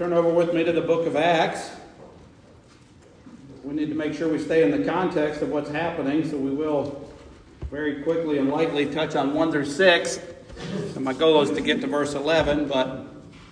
Turn over with me to the book of Acts. We need to make sure we stay in the context of what's happening, so we will very quickly and lightly touch on 1 through 6. And my goal is to get to verse 11, so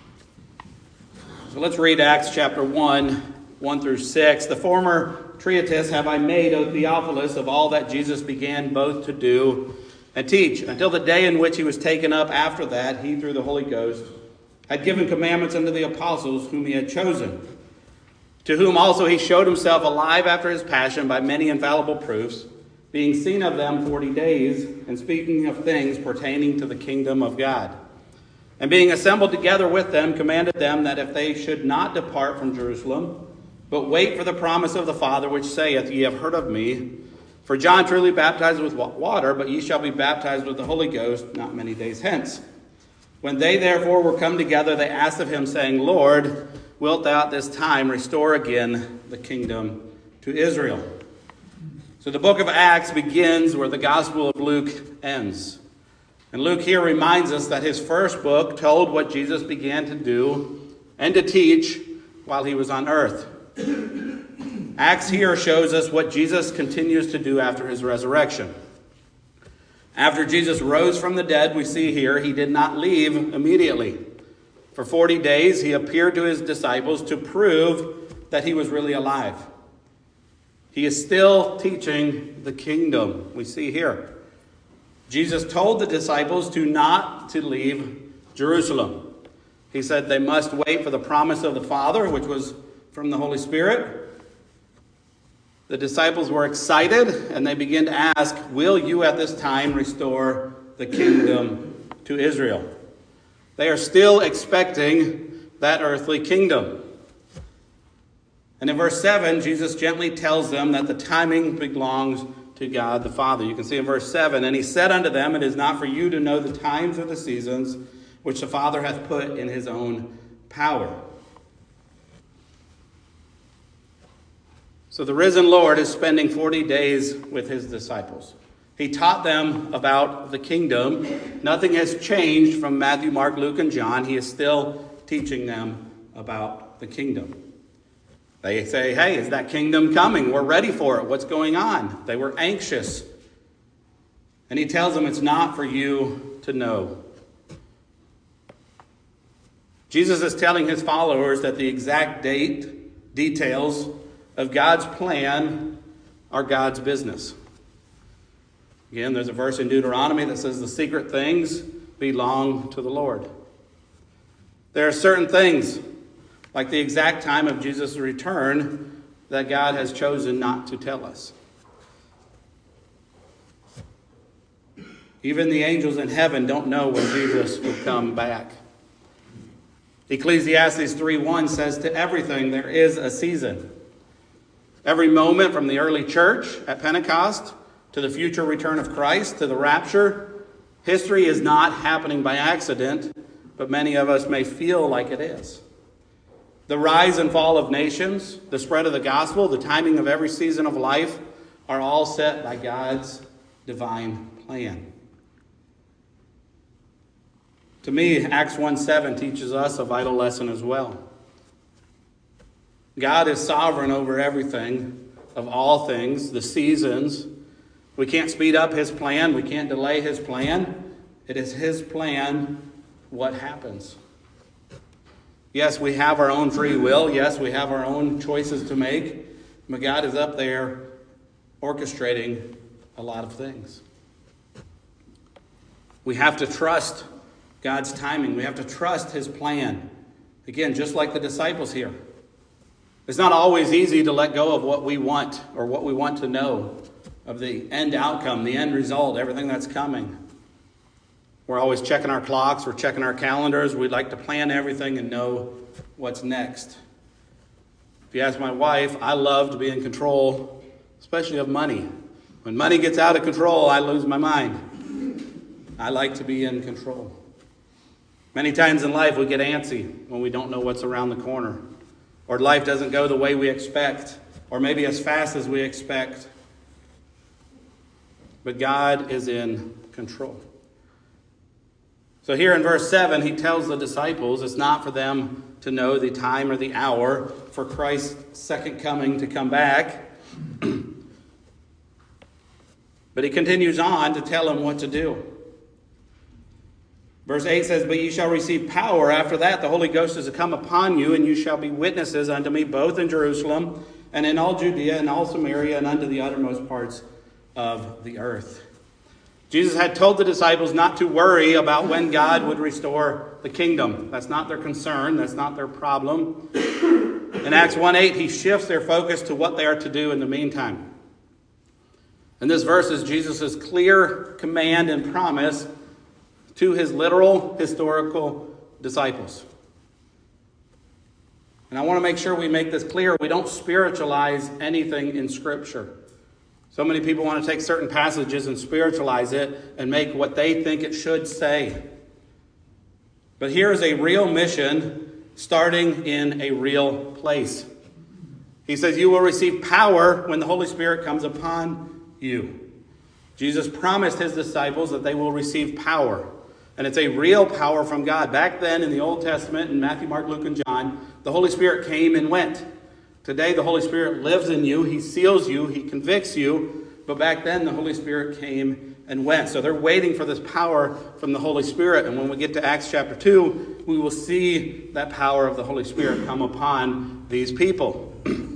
let's read Acts chapter 1 through 6. The former treatise have I made, O Theophilus, of all that Jesus began both to do and teach, until the day in which he was taken up. After that, he, through the Holy Ghost, had given commandments unto the apostles whom he had chosen, to whom also he showed himself alive after his passion by many infallible proofs, being seen of them 40 days, and speaking of things pertaining to the kingdom of God. And being assembled together with them, commanded them that if they should not depart from Jerusalem, but wait for the promise of the Father, which saith, Ye have heard of me. For John truly baptized with water, but ye shall be baptized with the Holy Ghost not many days hence. When they therefore were come together, they asked of him, saying, Lord, wilt thou at this time restore again the kingdom to Israel? So the book of Acts begins where the Gospel of Luke ends. And Luke here reminds us that his first book told what Jesus began to do and to teach while he was on earth. Acts here shows us what Jesus continues to do after his resurrection. After Jesus rose from the dead, we see here, he did not leave immediately. For 40 days, he appeared to his disciples to prove that he was really alive. He is still teaching the kingdom, we see here. Jesus told the disciples not to leave Jerusalem. He said they must wait for the promise of the Father, which was from the Holy Spirit. The disciples were excited, and they began to ask, will you at this time restore the kingdom to Israel? They are still expecting that earthly kingdom. And in verse 7, Jesus gently tells them that the timing belongs to God the Father. You can see in verse 7, And he said unto them, It is not for you to know the times or the seasons which the Father hath put in his own power. So the risen Lord is spending 40 days with his disciples. He taught them about the kingdom. Nothing has changed from Matthew, Mark, Luke, and John. He is still teaching them about the kingdom. They say, hey, is that kingdom coming? We're ready for it. What's going on? They were anxious. And he tells them it's not for you to know. Jesus is telling his followers that the exact details of God's plan are God's business. Again, there's a verse in Deuteronomy that says the secret things belong to the Lord. There are certain things, like the exact time of Jesus' return, that God has chosen not to tell us. Even the angels in heaven don't know when Jesus will come back. Ecclesiastes 3:1 says, to everything there is a season. Every moment from the early church at Pentecost to the future return of Christ to the rapture, history is not happening by accident, but many of us may feel like it is. The rise and fall of nations, the spread of the gospel, the timing of every season of life are all set by God's divine plan. To me, Acts 1:7 teaches us a vital lesson as well. God is sovereign over everything, of all things, the seasons. We can't speed up his plan. We can't delay his plan. It is his plan what happens. Yes, we have our own free will. Yes, we have our own choices to make. But God is up there orchestrating a lot of things. We have to trust God's timing. We have to trust his plan. Again, just like the disciples here. It's not always easy to let go of what we want or what we want to know of the end outcome, the end result, everything that's coming. We're always checking our clocks, we're checking our calendars. We'd like to plan everything and know what's next. If you ask my wife, I love to be in control, especially of money. When money gets out of control, I lose my mind. I like to be in control. Many times in life we get antsy when we don't know what's around the corner. Or life doesn't go the way we expect, or maybe as fast as we expect. But God is in control. So here in verse 7, he tells the disciples it's not for them to know the time or the hour for Christ's second coming to come back. But he continues on to tell them what to do. Verse 8 says, "But ye shall receive power. After that, the Holy Ghost is to come upon you, and you shall be witnesses unto me both in Jerusalem and in all Judea and all Samaria and unto the uttermost parts of the earth." Jesus had told the disciples not to worry about when God would restore the kingdom. That's not their concern. That's not their problem. In Acts 1:8, he shifts their focus to what they are to do in the meantime. And this verse is Jesus' clear command and promise to his literal, historical disciples. And I want to make sure we make this clear. We don't spiritualize anything in Scripture. So many people want to take certain passages and spiritualize it and make what they think it should say. But here is a real mission starting in a real place. He says, "You will receive power when the Holy Spirit comes upon you." Jesus promised his disciples that they will receive power. And it's a real power from God. Back then in the Old Testament, in Matthew, Mark, Luke, and John, the Holy Spirit came and went. Today, the Holy Spirit lives in you. He seals you. He convicts you. But back then, the Holy Spirit came and went. So they're waiting for this power from the Holy Spirit. And when we get to Acts chapter 2, we will see that power of the Holy Spirit come upon these people.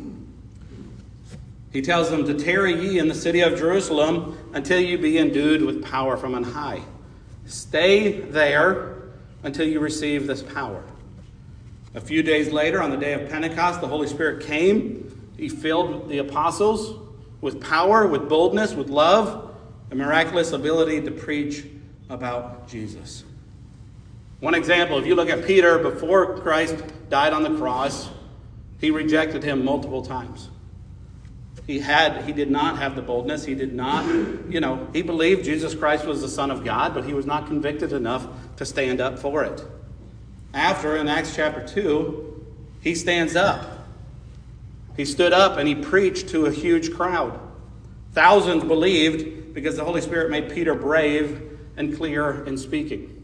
He tells them to tarry ye in the city of Jerusalem until you be endued with power from on high. Stay there until you receive this power. A few days later, on the day of Pentecost, the Holy Spirit came. He filled the apostles with power, with boldness, with love, a miraculous ability to preach about Jesus. One example, if you look at Peter before Christ died on the cross, he rejected him multiple times. He did not have the boldness. He did not, he believed Jesus Christ was the Son of God, but he was not convicted enough to stand up for it. After, in Acts chapter 2, he stands up. He stood up and he preached to a huge crowd. Thousands believed because the Holy Spirit made Peter brave and clear in speaking.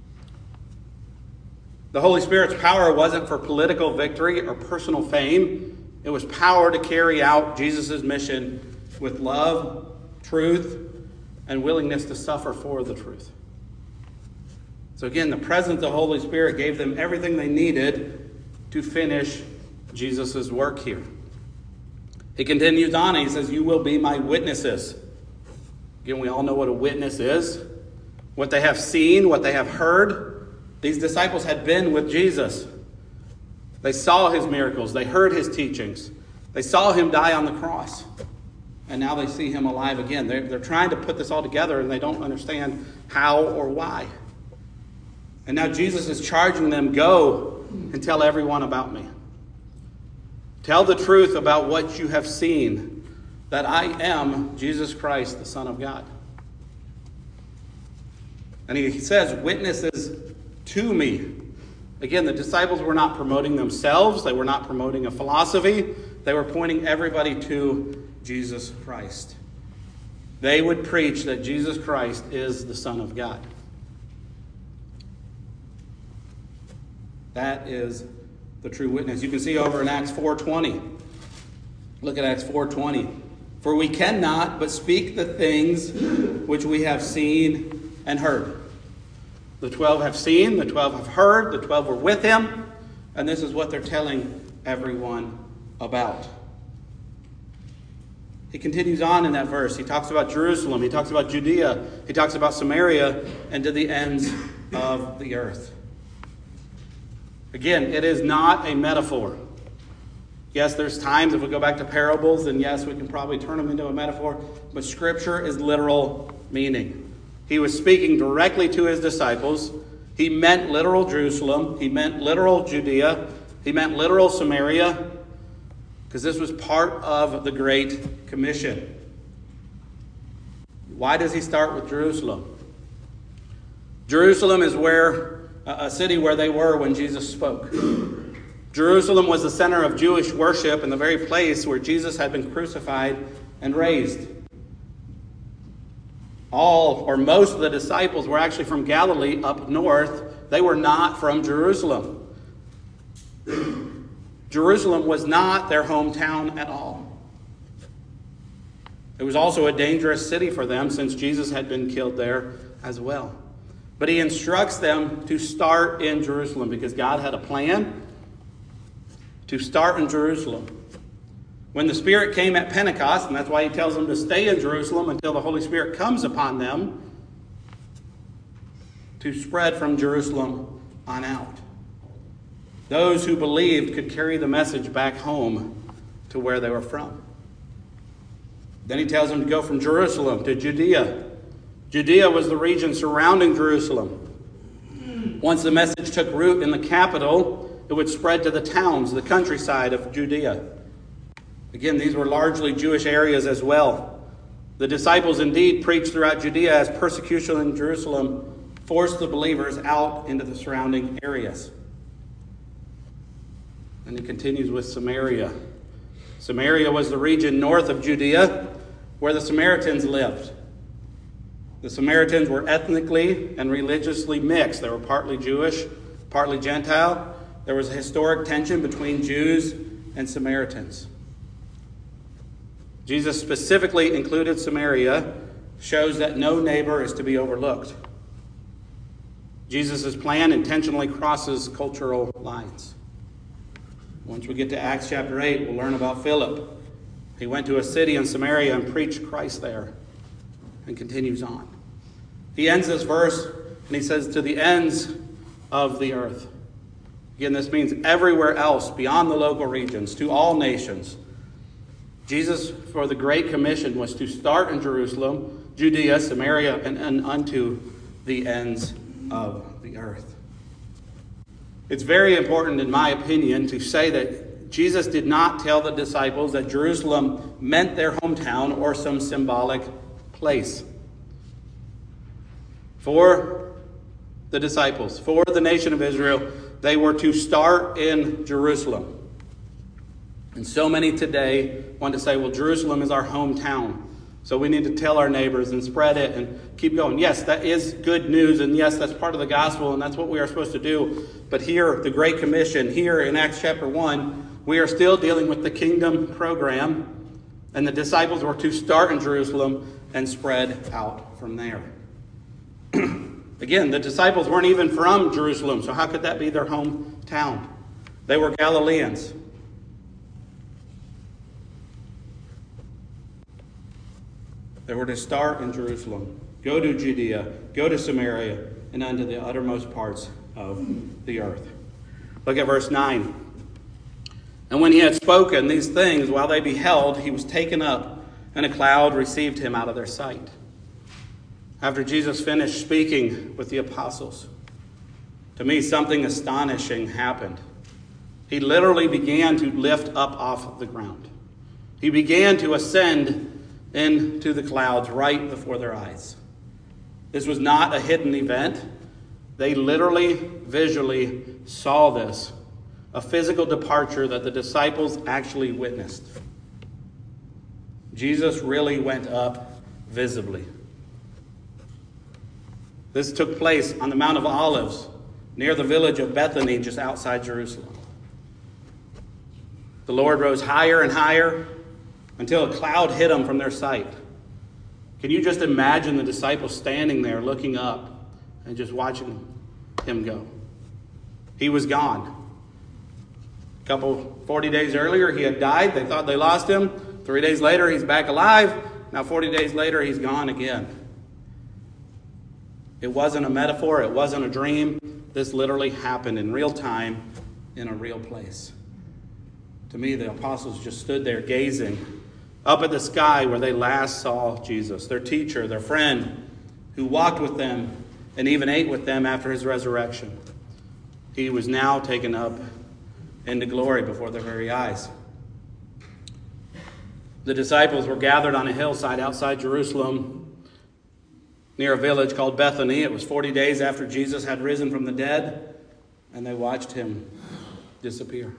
The Holy Spirit's power wasn't for political victory or personal fame. It was power to carry out Jesus' mission with love, truth, and willingness to suffer for the truth. So again, the presence of the Holy Spirit gave them everything they needed to finish Jesus' work here. He continues on and he says, "You will be my witnesses." Again, we all know what a witness is. What they have seen, what they have heard. These disciples had been with Jesus. They saw his miracles. They heard his teachings. They saw him die on the cross. And now they see him alive again. They're trying to put this all together and they don't understand how or why. And now Jesus is charging them, "Go and tell everyone about me. Tell the truth about what you have seen, that I am Jesus Christ, the Son of God." And he says, "Witnesses to me." Again, the disciples were not promoting themselves. They were not promoting a philosophy. They were pointing everybody to Jesus Christ. They would preach that Jesus Christ is the Son of God. That is the true witness. You can see over in Acts 4:20. Look at Acts 4:20. "For we cannot but speak the things which we have seen and heard." The 12 have seen, the 12 have heard, the 12 were with him, and this is what they're telling everyone about. He continues on in that verse. He talks about Jerusalem, he talks about Judea, he talks about Samaria, and to the ends of the earth. Again, it is not a metaphor. Yes, there's times if we go back to parables, and yes, we can probably turn them into a metaphor, but Scripture is literal meaning. He was speaking directly to his disciples. He meant literal Jerusalem. He meant literal Judea. He meant literal Samaria, because this was part of the Great Commission. Why does he start with Jerusalem? Jerusalem is a city where they were when Jesus spoke. Jerusalem was the center of Jewish worship and the very place where Jesus had been crucified and raised. All or most of the disciples were actually from Galilee up north. They were not from Jerusalem. Jerusalem was not their hometown at all. It was also a dangerous city for them since Jesus had been killed there as well. But he instructs them to start in Jerusalem because God had a plan to start in Jerusalem. When the Spirit came at Pentecost, and that's why he tells them to stay in Jerusalem until the Holy Spirit comes upon them, to spread from Jerusalem on out. Those who believed could carry the message back home to where they were from. Then he tells them to go from Jerusalem to Judea. Judea was the region surrounding Jerusalem. Once the message took root in the capital, it would spread to the towns, the countryside of Judea. Again, these were largely Jewish areas as well. The disciples indeed preached throughout Judea as persecution in Jerusalem forced the believers out into the surrounding areas. And it continues with Samaria. Samaria was the region north of Judea where the Samaritans lived. The Samaritans were ethnically and religiously mixed. They were partly Jewish, partly Gentile. There was a historic tension between Jews and Samaritans. Jesus specifically included Samaria, shows that no neighbor is to be overlooked. Jesus' plan intentionally crosses cultural lines. Once we get to Acts chapter 8, we'll learn about Philip. He went to a city in Samaria and preached Christ there, and continues on. He ends this verse and he says, to the ends of the earth. Again, this means everywhere else beyond the local regions, to all nations. Jesus, for the Great Commission, was to start in Jerusalem, Judea, Samaria, and unto the ends of the earth. It's very important, in my opinion, to say that Jesus did not tell the disciples that Jerusalem meant their hometown or some symbolic place. For the disciples, for the nation of Israel, they were to start in Jerusalem. And so many today want to say, well, Jerusalem is our hometown, so we need to tell our neighbors and spread it and keep going. Yes, that is good news, and yes, that's part of the gospel, and that's what we are supposed to do. But here, the Great Commission, here in Acts chapter 1, we are still dealing with the kingdom program, and the disciples were to start in Jerusalem and spread out from there. Again, the disciples weren't even from Jerusalem, so how could that be their hometown? They were Galileans. They were to start in Jerusalem, go to Judea, go to Samaria, and unto the uttermost parts of the earth. Look at verse 9. And when he had spoken these things, while they beheld, he was taken up, and a cloud received him out of their sight. After Jesus finished speaking with the apostles, to me something astonishing happened. He literally began to lift up off the ground. He began to ascend into the clouds right before their eyes. This was not a hidden event. They literally, visually saw this, a physical departure that the disciples actually witnessed. Jesus really went up visibly. This took place on the Mount of Olives, near the village of Bethany, just outside Jerusalem. The Lord rose higher and higher until a cloud hid him from their sight. Can you just imagine the disciples standing there looking up and just watching him go? He was gone. 40 days earlier, he had died. They thought they lost him. 3 days later, he's back alive. Now 40 days later, he's gone again. It wasn't a metaphor. It wasn't a dream. This literally happened in real time, in a real place. To me, the apostles just stood there gazing up at the sky where they last saw Jesus, their teacher, their friend, who walked with them and even ate with them after his resurrection. He was now taken up into glory before their very eyes. The disciples were gathered on a hillside outside Jerusalem, near a village called Bethany. It was 40 days after Jesus had risen from the dead, and they watched him disappear.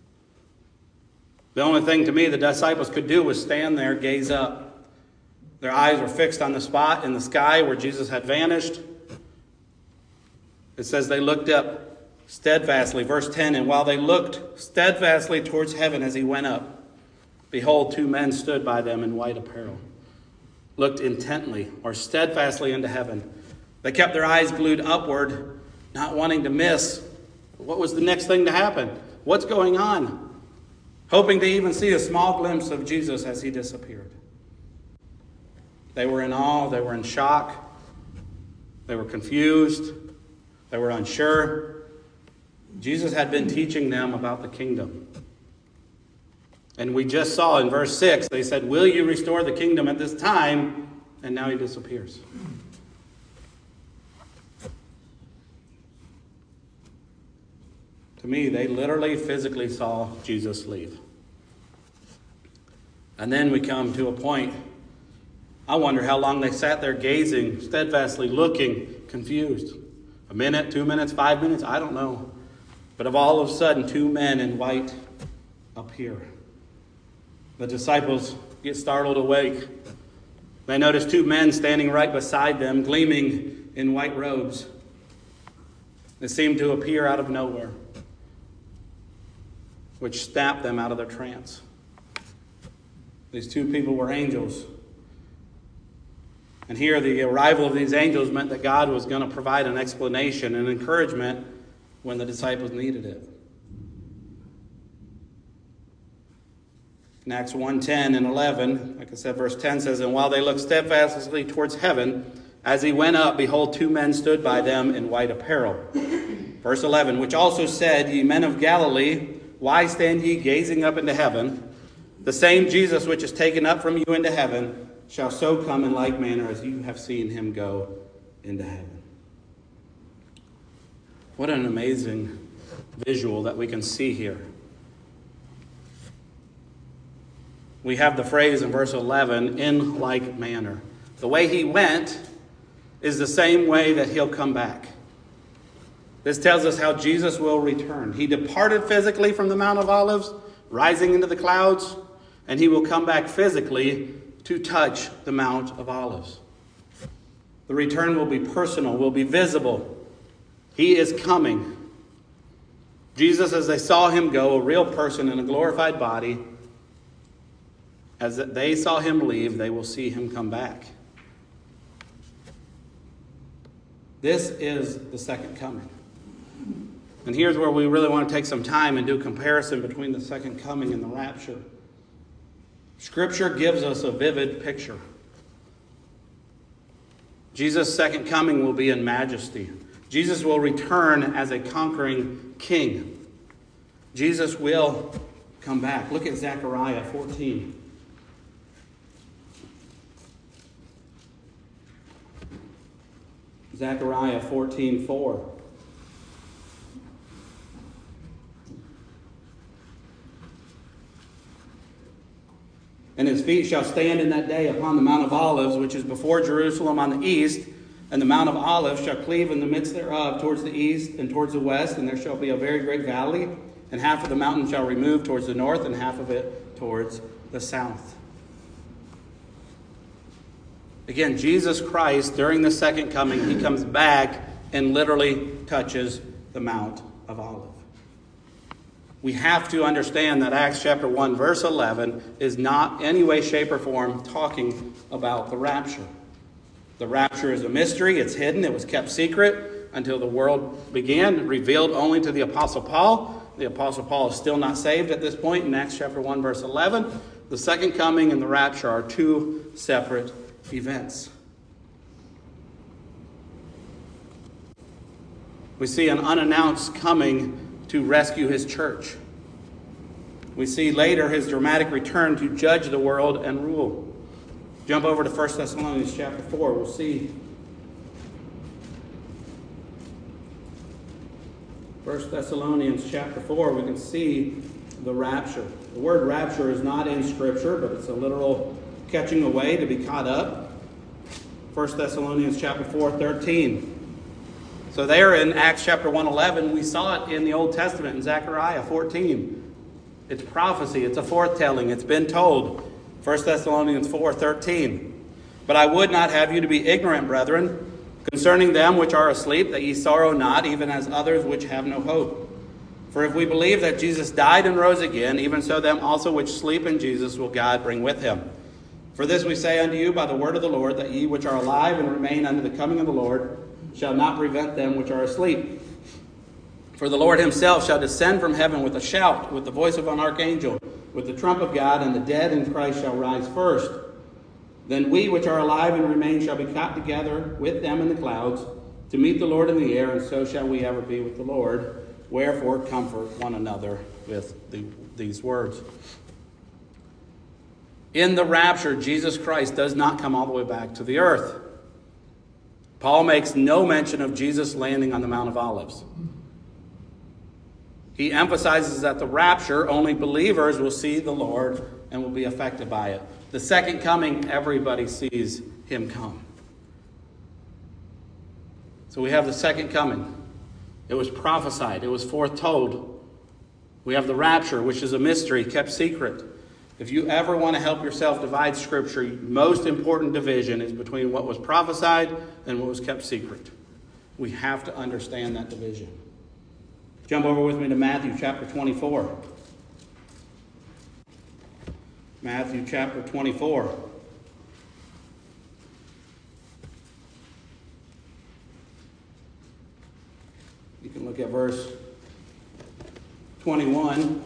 The only thing to me the disciples could do was stand there, gaze up. Their eyes were fixed on the spot in the sky where Jesus had vanished. It says they looked up steadfastly. Verse 10, and while they looked steadfastly towards heaven as he went up, behold, two men stood by them in white apparel, looked intently or steadfastly into heaven. They kept their eyes glued upward, not wanting to miss what was the next thing to happen. What's going on? Hoping to even see a small glimpse of Jesus as he disappeared. They were in awe. They were in shock. They were confused. They were unsure. Jesus had been teaching them about the kingdom. And we just saw in verse 6, they said, will you restore the kingdom at this time? And now he disappears. To me, they literally, physically saw Jesus leave. And then we come to a point, I wonder how long they sat there gazing, steadfastly looking, confused. A minute, 2 minutes, 5 minutes, I don't know. But all of a sudden, two men in white appear. The disciples get startled awake. They notice two men standing right beside them, gleaming in white robes. They seem to appear out of nowhere, which snapped them out of their trance. These two people were angels. And here the arrival of these angels meant that God was going to provide an explanation and encouragement when the disciples needed it. In Acts 1:10 and 11, like I said, verse 10 says, and while they looked steadfastly towards heaven, as he went up, behold, two men stood by them in white apparel. Verse 11, which also said, ye men of Galilee, why stand ye gazing up into heaven? The same Jesus which is taken up from you into heaven shall so come in like manner as you have seen him go into heaven. What an amazing visual that we can see here. We have the phrase in verse 11, in like manner. The way he went is the same way that he'll come back. This tells us how Jesus will return. He departed physically from the Mount of Olives, rising into the clouds, and he will come back physically to touch the Mount of Olives. The return will be personal, will be visible. He is coming. Jesus, as they saw him go, a real person in a glorified body, as they saw him leave, they will see him come back. This is the second coming. And here's where we really want to take some time and do a comparison between the second coming and the rapture. Scripture gives us a vivid picture. Jesus' second coming will be in majesty. Jesus will return as a conquering king. Jesus will come back. Look at Zechariah 14. Zechariah 14:4. And his feet shall stand in that day upon the Mount of Olives, which is before Jerusalem on the east, and the Mount of Olives shall cleave in the midst thereof towards the east and towards the west, and there shall be a very great valley, and half of the mountain shall remove towards the north, and half of it towards the south. Again, Jesus Christ, during the second coming, he comes back and literally touches the Mount of Olives. We have to understand that Acts chapter 1, verse 11 is not any way, shape, or form talking about the rapture. The rapture is a mystery. It's hidden. It was kept secret until the world began, revealed only to the Apostle Paul. The Apostle Paul is still not saved at this point in Acts chapter 1, verse 11. The second coming and the rapture are two separate events. We see an unannounced coming to rescue his church. We see later his dramatic return to judge the world and rule. Jump over to 1 Thessalonians chapter 4. We'll see 1 Thessalonians chapter 4. We can see the rapture. The word rapture is not in Scripture, but it's a literal catching away to be caught up. 1 Thessalonians chapter 4:13. So there in Acts chapter 1:11, we saw it in the Old Testament in Zechariah 14. It's prophecy. It's a foretelling. It's been told. 1 Thessalonians 4:13. But I would not have you to be ignorant, brethren, Concerning them which are asleep, that ye sorrow not, even as others which have no hope. For if we believe that Jesus died and rose again, even so them also which sleep in Jesus will God bring with him. For this we say unto you by the word of the Lord, that ye which are alive and remain unto the coming of the Lord shall not prevent them which are asleep. For the Lord himself shall descend from heaven with a shout, with the voice of an archangel, with the trump of God, and the dead in Christ shall rise first. Then we which are alive and remain shall be caught together with them in the clouds to meet the Lord in the air, and so shall we ever be with the Lord. Wherefore comfort one another with these words. In the rapture, Jesus Christ does not come all the way back to the earth. Paul makes no mention of Jesus landing on the Mount of Olives. He emphasizes that the rapture, only believers will see the Lord and will be affected by it. The second coming, everybody sees him come. So we have the second coming. It was prophesied. It was foretold. We have the rapture, which is a mystery kept secret. If you ever want to help yourself divide Scripture, most important division is between what was prophesied and what was kept secret. We have to understand that division. Jump over with me to Matthew chapter 24. Matthew chapter 24. You can look at verse 21.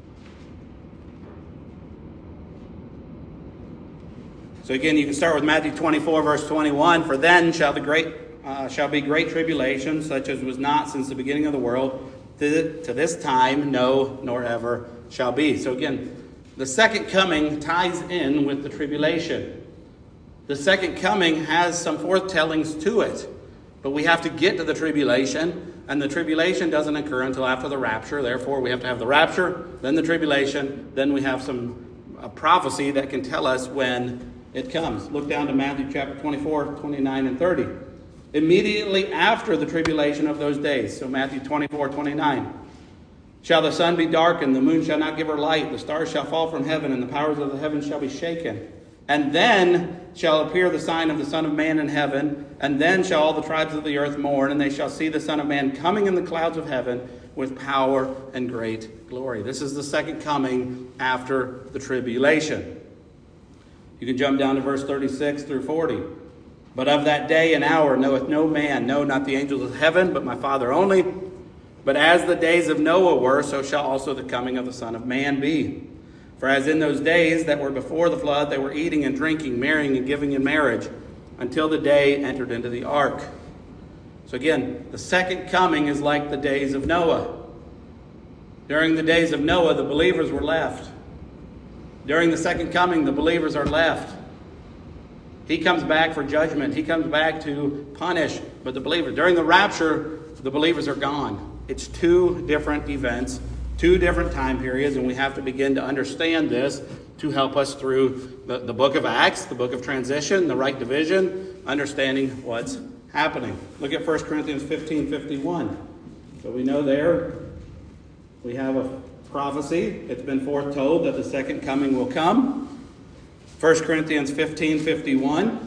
So again, you can start with Matthew 24, verse 21. For then shall be great tribulation, such as was not since the beginning of the world, to this time, no, nor ever shall be. So again, the second coming ties in with the tribulation. The second coming has some foretellings to it, but we have to get to the tribulation, and the tribulation doesn't occur until after the rapture. Therefore, we have to have the rapture, then the tribulation, then we have a prophecy that can tell us when it comes. Look down to Matthew chapter 24, 29 and 30. Immediately after the tribulation of those days, so Matthew 24, 29, shall the sun be darkened, the moon shall not give her light, the stars shall fall from heaven, and the powers of the heavens shall be shaken. And then shall appear the sign of the Son of Man in heaven, and then shall all the tribes of the earth mourn, and they shall see the Son of Man coming in the clouds of heaven with power and great glory. This is the second coming after the tribulation. You can jump down to verse 36 through 40. But of that day and hour knoweth no man, no, not the angels of heaven, but my Father only. But as the days of Noah were, so shall also the coming of the Son of Man be. For as in those days that were before the flood, they were eating and drinking, marrying and giving in marriage, until the day entered into the ark. So again, the second coming is like the days of Noah. During the days of Noah, the believers were left. During the second coming, the believers are left. He comes back for judgment. He comes back to punish. But the believers, during the rapture, the believers are gone. It's two different events, two different time periods, and we have to begin to understand this to help us through the book of Acts, the book of transition, the right division, understanding what's happening. Look at 1 Corinthians 15:51. So we know there we have a prophecy. It's been foretold that the second coming will come. 1 Corinthians 15:51.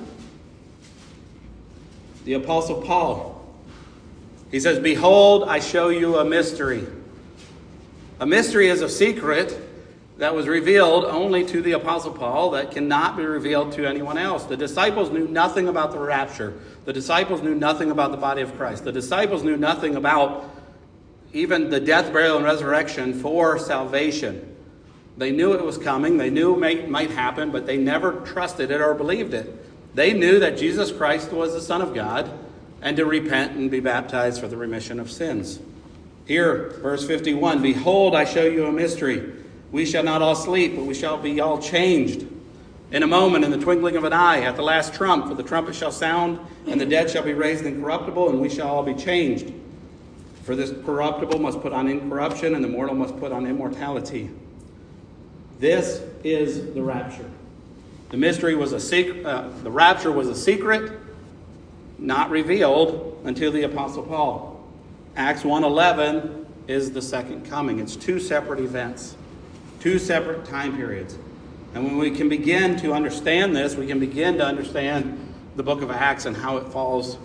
The Apostle Paul, he says, "Behold, I show you a mystery." A mystery is a secret that was revealed only to the Apostle Paul that cannot be revealed to anyone else. The disciples knew nothing about the rapture. The disciples knew nothing about the body of Christ. The disciples knew nothing about even the death, burial, and resurrection for salvation. They knew it was coming. They knew it might happen, but they never trusted it or believed it. They knew that Jesus Christ was the Son of God and to repent and be baptized for the remission of sins. Here, verse 51, "Behold, I show you a mystery. We shall not all sleep, but we shall be all changed. In a moment, in the twinkling of an eye, at the last trump, for the trumpet shall sound, and the dead shall be raised incorruptible, and we shall all be changed. For this corruptible must put on incorruption, and the mortal must put on immortality." This is the rapture. The mystery was a secret. The rapture was a secret, not revealed until the Apostle Paul. Acts 1:11 is the second coming. It's two separate events, two separate time periods. And when we can begin to understand this, we can begin to understand the book of Acts and how it falls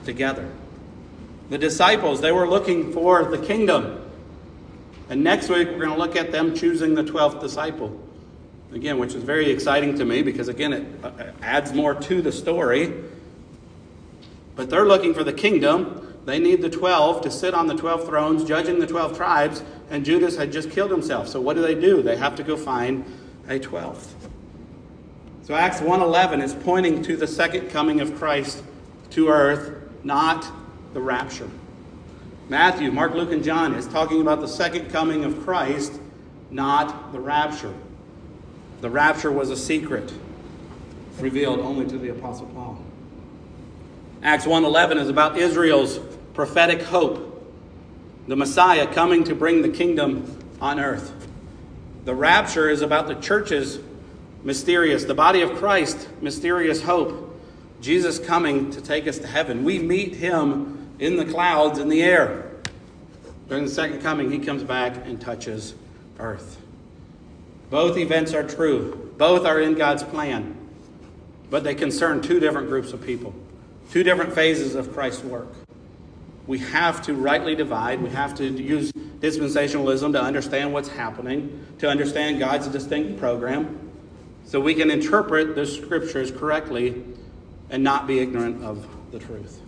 together. The disciples, they were looking for the kingdom. And next week, we're going to look at them choosing the 12th disciple. Again, which is very exciting to me because, again, it adds more to the story. But they're looking for the kingdom. They need the 12 to sit on the 12 thrones, judging the 12 tribes. And Judas had just killed himself. So what do? They have to go find a 12th. So Acts 1:11 is pointing to the second coming of Christ to earth, not the rapture. Matthew, Mark, Luke, and John is talking about the second coming of Christ, not the rapture. The rapture was a secret revealed only to the Apostle Paul. Acts 1:11 is about Israel's prophetic hope, the Messiah coming to bring the kingdom on earth. The rapture is about the church's mysterious, the body of Christ, mysterious hope. Jesus coming to take us to heaven. We meet him in the clouds in the air. During the second coming, he comes back and touches earth. Both events are true. Both are in God's plan. But they concern two different groups of people. Two different phases of Christ's work. We have to rightly divide. We have to use dispensationalism to understand what's happening, to understand God's distinct program, so we can interpret the scriptures correctly and not be ignorant of the truth.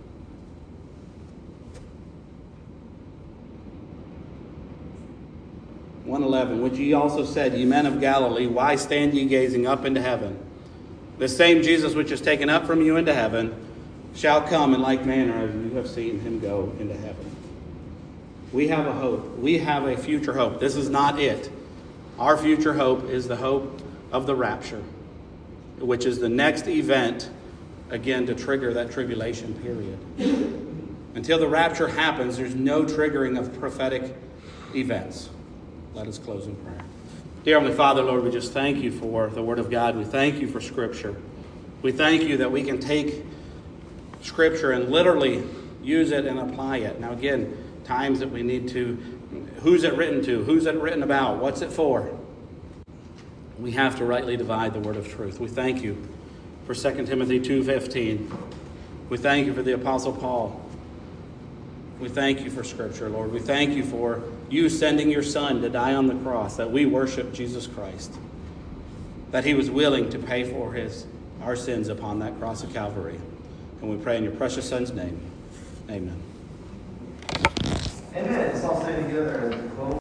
Acts 1:11, which ye also said, ye men of Galilee, why stand ye gazing up into heaven? The same Jesus which is taken up from you into heaven shall come in like manner as you have seen him go into heaven. We have a hope. We have a future hope. This is not it. Our future hope is the hope of the rapture, which is the next event, again, to trigger that tribulation period. Until the rapture happens, there's no triggering of prophetic events. Let us close in prayer. Dear Heavenly Father, Lord, we just thank you for the Word of God. We thank you for Scripture. We thank you that we can take Scripture and literally use it and apply it. Now again, times that we need to, who's it written to? Who's it written about? What's it for? We have to rightly divide the word of truth. We thank you for 2 Timothy 2:15. We thank you for the Apostle Paul. We thank you for Scripture, Lord. We thank you for you sending your Son to die on the cross, that we worship Jesus Christ, that he was willing to pay for our sins upon that cross of Calvary. And we pray in your precious Son's name. Amen. Amen. Let's all say together as we close.